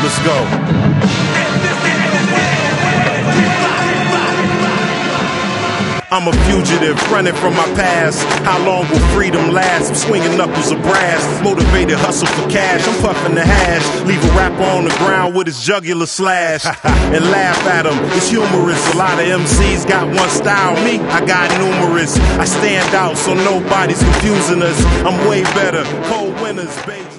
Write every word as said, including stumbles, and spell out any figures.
let's go. I'm a fugitive, running from my past. How long will freedom last? I'm swinging knuckles of brass, motivated, hustle for cash. I'm puffing the hash, leave a rapper on the ground with his jugular slashed, and laugh at him. It's humorous. A lot of M Cs got one style. Me, I got numerous. I stand out, so nobody's confusing us. I'm way better. Cold winners, baby.